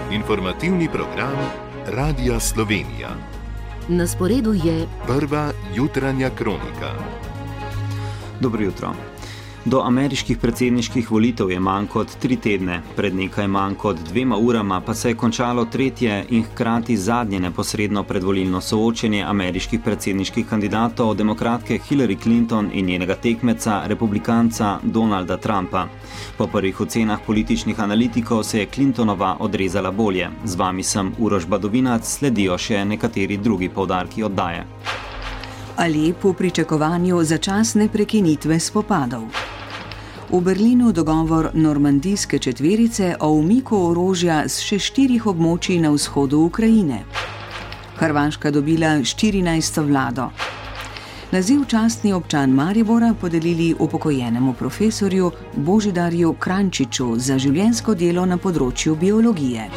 Informativni program Radia Slovenija. Na sporedu je prva jutranja kronika. Dobro jutro. Do ameriških predsedniških volitev je manj kot 3 tedne, pred nekaj manj kot 2 urama pa se je končalo tretje in hkrati zadnje neposredno predvolilno soočenje ameriških predsedniških kandidatov, demokratke Hillary Clinton in njenega tekmeca, republikanca Donalda Trumpa. Po prvih ocenah političnih analitikov se je Clintonova odrezala bolje. Z vami sem Uroš Badovinac, sledijo še nekateri drugi poudarki oddaje. Ali po pričakovanju začasne prekinitve spopadov. V Berlinu dogovor normandijske četverice o umiku orožja z še 4 območij na vzhodu Ukrajine. Hrvaška dobila 14. vlado. Naziv častni občan Maribora podelili upokojenemu profesorju Božidarju Krančiču za življenjsko delo na področju biologije.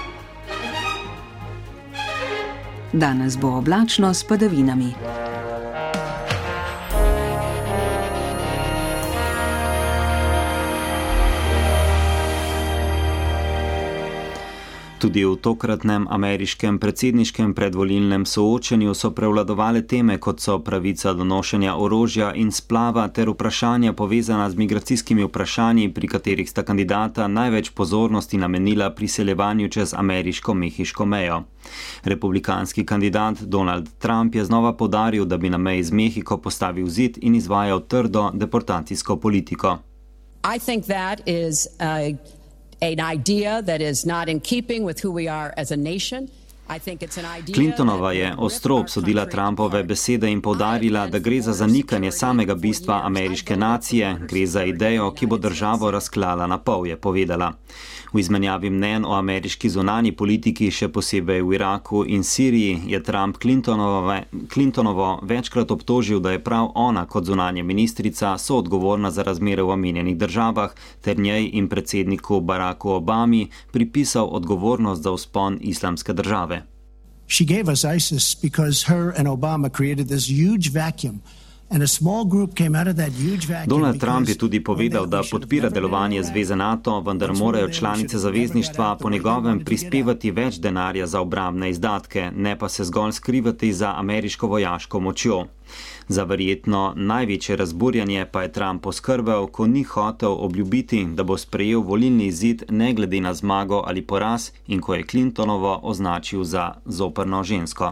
Danes bo oblačno s padavinami. Tudi v tokratnem ameriškem predsedniškem predvolilnem soočenju so prevladovale teme, kot so pravica do nošenja orožja in splava ter vprašanja povezana z migracijskimi vprašanji, pri katerih sta kandidata največ pozornosti namenila priseljevanju čez ameriško-mehiško mejo. Republikanski kandidat Donald Trump je znova poudaril, da bi na meji z Mehiko postavil zid in izvajal trdo deportacijsko politiko. I think that is an idea that is not in keeping with who we are as a nation. Clintonova je ostro obsodila Trumpove besede in poudarila, da gre za zanikanje samega bistva ameriške nacije, gre za idejo, ki bo državo razklala na pol, je povedala. V izmenjavi mnenj o ameriški zunanji politiki, še posebej v Iraku in Siriji, je Trump Clintonovo večkrat obtožil, da je prav ona kot zunanja ministrica soodgovorna za razmere v omenjenih državah, ter njej in predsedniku Baracku Obami pripisal odgovornost za vzpon islamske države. She gave us ISIS because her and Obama created this huge vacuum. Donald Trump je tudi povedal, da podpira delovanje zveze NATO, vendar morajo članice zavezništva po njegovem prispevati več denarja za obrambne izdatke, ne pa se zgolj skrivati za ameriško vojaško močjo. Za verjetno največje razburjanje pa je Trump poskrbel, ko ni hotel obljubiti, da bo sprejel volilni izid ne glede na zmago ali poraz in ko je Clintonovo označil za zoprno žensko.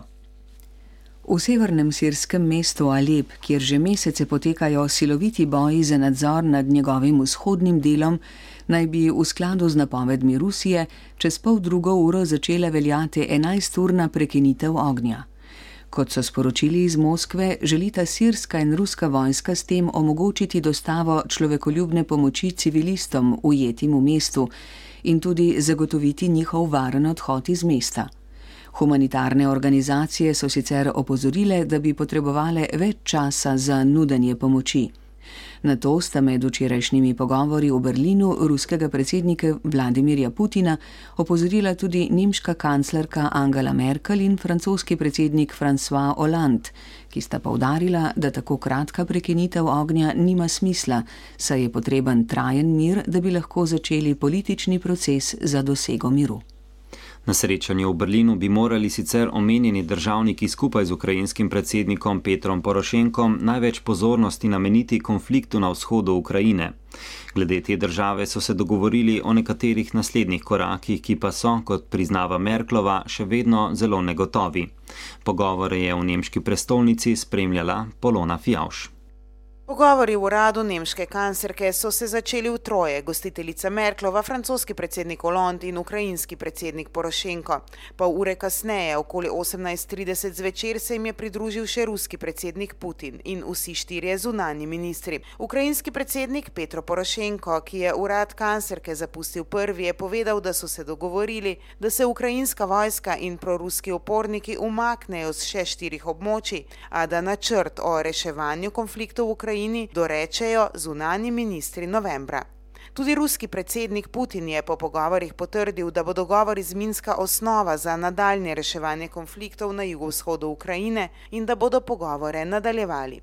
V severnem sirskem mestu Alep, kjer že mesece potekajo siloviti boji za nadzor nad njegovim vzhodnim delom, naj bi v skladu z napovedmi Rusije čez 1:30 začela veljati 11-urna prekinitev ognja. Kot so sporočili iz Moskve, želita sirska in ruska vojska s tem omogočiti dostavo človekoljubne pomoči civilistom ujetim v mestu in tudi zagotoviti njihov varen odhod iz mesta. Humanitarne organizacije so sicer opozorile, da bi potrebovale več časa za nudenje pomoči. Na to sta med včerajšnjimi pogovori v Berlinu ruskega predsednika Vladimirja Putina opozorila tudi nemška kanclerka Angela Merkel in francoski predsednik François Hollande, ki sta poudarila, da tako kratka prekinitev ognja nima smisla, saj je potreben trajen mir, da bi lahko začeli politični proces za dosego miru. Na srečanju v Berlinu bi morali sicer omenjeni državniki skupaj z ukrajinskim predsednikom Petrom Porošenkom največ pozornosti nameniti konfliktu na vzhodu Ukrajine. Glede te države so se dogovorili o nekaterih naslednjih korakih, ki pa so, kot priznava Merklova, še vedno zelo negotovi. Pogovore je v nemški prestolnici spremljala Polona Fijavš. Pogovori v uradu nemške kanclerke so se začeli v troje, gostiteljica Merklova, francoski predsednik Hollande in ukrajinski predsednik Porošenko. Pol ure kasneje, okoli 18:30 zvečer, se jim je pridružil še ruski predsednik Putin in vsi 4 zunanji ministri. Ukrajinski predsednik Petro Porošenko, ki je urad kanclerke zapustil prvi, je povedal, da so se dogovorili, da se ukrajinska vojska in proruski uporniki umaknejo z še 4 območij, a da načrt o reševanju konfliktov v Ukrajini dorečejo zunanji ministri novembra. Tudi ruski predsednik Putin je po pogovorih potrdil, da bo dogovor iz Minska osnova za nadaljnje reševanje konfliktov na jugovzhodu Ukrajine in da bodo pogovore nadaljevali.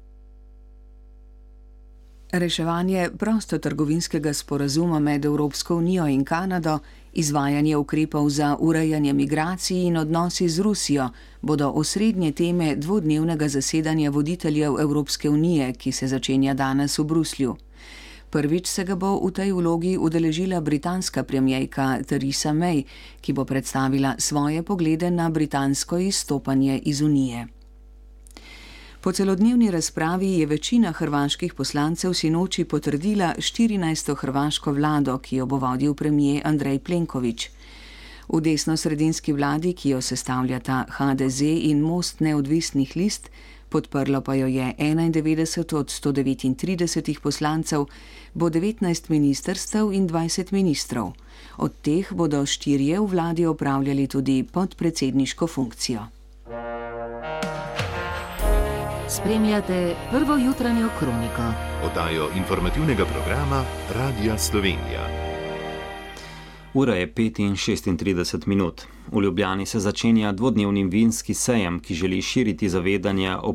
Reševanje prostotrgovinskega sporazuma med Evropsko unijo in Kanado Izvajanje ukrepov za urejanje migracij in odnosi z Rusijo bodo osrednje teme dvodnevnega zasedanja voditeljev Evropske unije, ki se začenja danes v Bruslju. Prvič se ga bo v tej vlogi udeležila britanska premierka Theresa May, ki bo predstavila svoje poglede na britansko izstopanje iz Unije. Po celodnevni razpravi je večina hrvaških poslancev sinoči potrdila 14. hrvaško vlado, ki jo bo vodil premier Andrej Plenković. V desno-sredinski vladi, ki jo sestavljata HDZ in Most neodvisnih list, podprlo pa jo je 91 od 139 poslancev, bo 19 ministrstev in 20 ministrov. Od teh bodo 4 v vladi opravljali tudi podpredsedniško funkcijo. Spremljate prvo jutranjo kroniko. Oddajo informativnega programa Radia Slovenija. Ura je 5:36 minut. V Ljubljani se začenja dvodnevni vinski sejem, ki želi širiti zavedanje o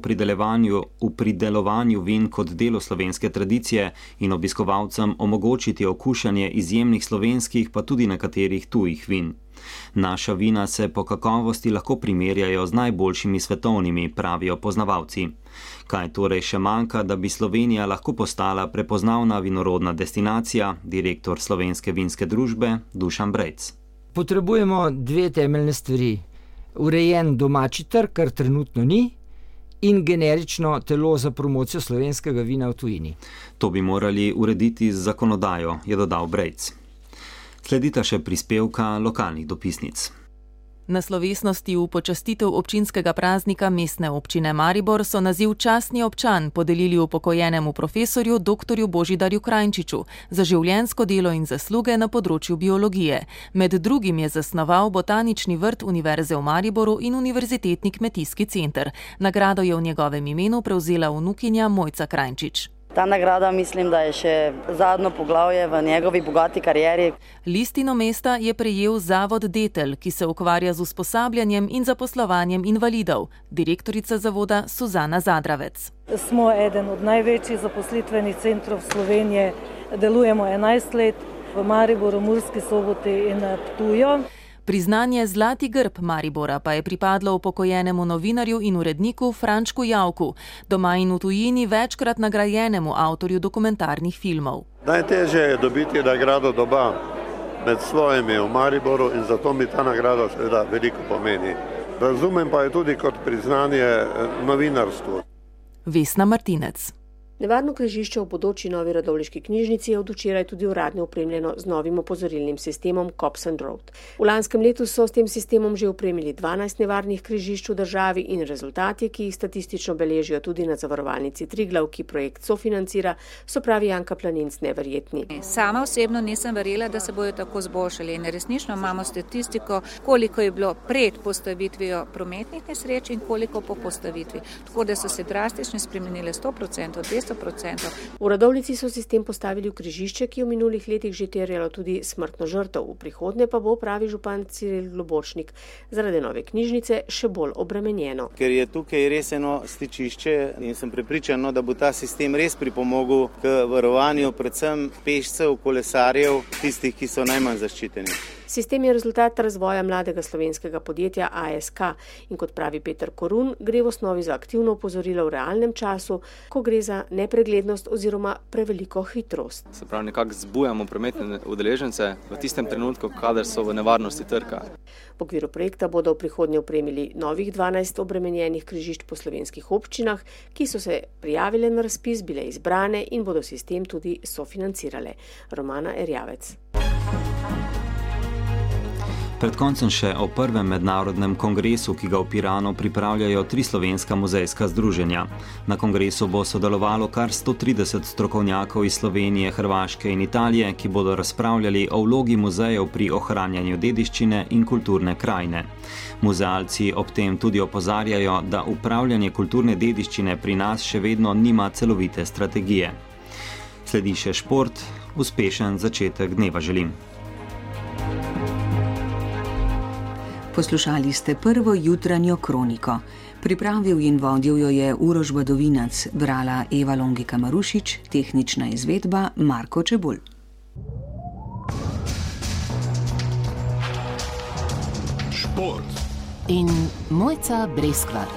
pridelovanju vin kot delu slovenske tradicije in obiskovalcem omogočiti okušanje izjemnih slovenskih pa tudi nekaterih tujih vin. Naša vina se po kakovosti lahko primerjajo z najboljšimi svetovnimi, pravijo poznavalci. Kaj torej še manjka, da bi Slovenija lahko postala prepoznavna vinorodna destinacija, direktor Slovenske vinske družbe Dušan Brejc. Potrebujemo 2 temeljne stvari. Urejen domači trg, kar trenutno ni, in generično telo za promocijo slovenskega vina v tujini. To bi morali urediti z zakonodajo, je dodal Brejc. Sledita še prispevka lokalnih dopisnic. Na slovesnosti v počastitev občinskega praznika Mestne občine Maribor so naziv častni občan podelili upokojenemu profesorju dr. Božidarju Krajnčiču za življenjsko delo in zasluge na področju biologije. Med drugim je zasnoval botanični vrt Univerze v Mariboru in Univerzitetni kmetijski center. Nagrado je v njegovem imenu prevzela vnukinja Mojca Krajnčič. Ta nagrada mislim, da je še zadnjo poglavje v njegovi bogati karieri. Listino mesta je prejel Zavod Detel, ki se ukvarja z usposabljanjem in zaposlovanjem invalidov. Direktorica zavoda Suzana Zadravec. Smo eden od največjih zaposlitvenih centrov Slovenije. Delujemo 11 let v Mariboru, Murski Soboti in Ptuju. Priznanje Zlati grb Maribora pa je pripadlo upokojenemu novinarju in uredniku Frančku Javku, doma in v tujini večkrat nagrajenemu avtorju dokumentarnih filmov. Najtežje je dobiti nagrado doma med svojimi v Mariboru in zato mi ta nagrada seveda veliko pomeni. Razumem pa je tudi kot priznanje novinarstvu. Vesna Martinec. Nevarno križišče v bodoči novi radovljiški knjižnici je od včeraj tudi uradno opremljeno z novim opozorilnim sistemom Cops and Road. V lanskem letu so s tem sistemom že opremili 12 nevarnih križišč v državi in rezultati, ki jih statistično beležijo tudi na zavarovalnici Triglav, ki projekt sofinancira, so, pravi Janka Planinc, neverjetni. Sama osebno nisem verjela, da se bojo tako zboljšali in resnično imamo statistiko, koliko je bilo pred postavitvijo prometnih nesreč in koliko po postavitvi. Tako da so se drastično spremenile 100%, 200%. V Radovljici so sistem postavili v križišče, ki je v minulih letih že terjalo tudi smrtno žrtev. V prihodnje pa bo, pravi župan Ciril Globočnik, zaradi nove knjižnice še bolj obremenjeno. Ker je tukaj res eno stičišče in sem prepričan, da bo ta sistem res pripomogel k varovanju predvsem pešcev, kolesarjev, tistih, ki so najmanj zaščiteni. Sistem je rezultat razvoja mladega slovenskega podjetja ASK in kot pravi Peter Korun, gre v osnovi za aktivno opozorilo v realnem času, ko gre za nepreglednost oziroma preveliko hitrost. Se pravi, nekako zbujamo prometne udeležence v tistem trenutku, kadar so v nevarnosti trka. V okviru projekta bodo v prihodnje opremili novih 12 obremenjenih križišč po slovenskih občinah, ki so se prijavile na razpis, bile izbrane in bodo sistem tudi sofinancirale. Romana Erjavec. Pred koncem še o prvem mednarodnem kongresu, ki ga v Piranu pripravljajo 3 slovenska muzejska združenja. Na kongresu bo sodelovalo kar 130 strokovnjakov iz Slovenije, Hrvaške in Italije, ki bodo razpravljali o vlogi muzejev pri ohranjanju dediščine in kulturne krajine. Muzealci ob tem tudi opozarjajo, da upravljanje kulturne dediščine pri nas še vedno nima celovite strategije. Sledi še šport, uspešen začetek dneva želim. Poslušali ste prvo jutranjo kroniko. Pripravil in vodil jo je Uroš Badovinac, brala Eva Longika Marušič, tehnična izvedba Marko Čebulj. Šport in Mojca Breskvar.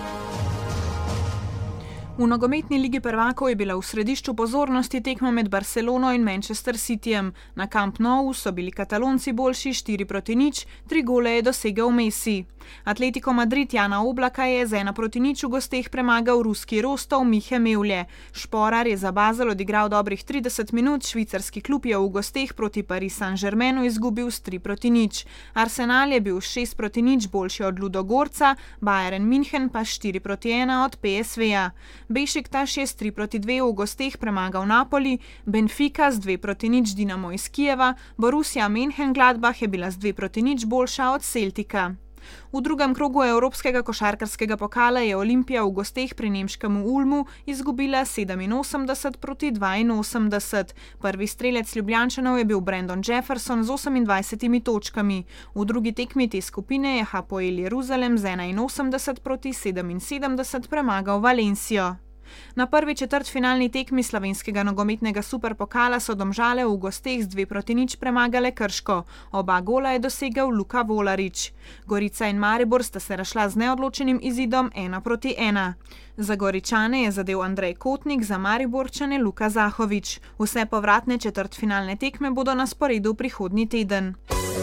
V nogometni ligi prvakov je bila v središču pozornosti tekma med Barcelono in Manchester Cityjem. Na Camp Nou so bili Katalonci boljši 4-0, 3 gole je dosegel Messi. Atletico Madrid Jana Oblaka je z 1-0 v gosteh premagal ruski Rostov Mihe Mevlje. Šporar je za Basel odigral dobrih 30 minut, švicarski klub je v gosteh proti Paris Saint-Germainu izgubil s 3-0. Arsenal je bil 6-0 boljši od Ludogorca, Bayern München pa 4-1 od PSV-ja. Bešiktaš je s 3-2 v gosteh premagal Napoli, Benfica z 2-0 Dinamo iz Kijeva, Borussia Mönchengladbach je bila z 2-0 boljša od Celtica. V drugem krogu Evropskega košarkarskega pokala je Olimpija v gosteh pri nemškem Ulmu izgubila 87-82. Prvi strelec Ljubljančanov je bil Brandon Jefferson z 28 točkami. V drugi tekmi te skupine je Hapoel Jeruzalem z 81-77 premagal Valencijo. Na prvi četrtfinalni tekmi slovenskega nogometnega superpokala so Domžale v gosteh z 2-0 premagale Krško. Oba gola je dosegel Luka Volarič. Gorica in Maribor sta se razšla z neodločenim izidom 1-1. Za Goričane je zadel Andrej Kotnik, za Mariborčane Luka Zahovič. Vse povratne četrtfinalne tekme bodo na sporedu prihodnji teden.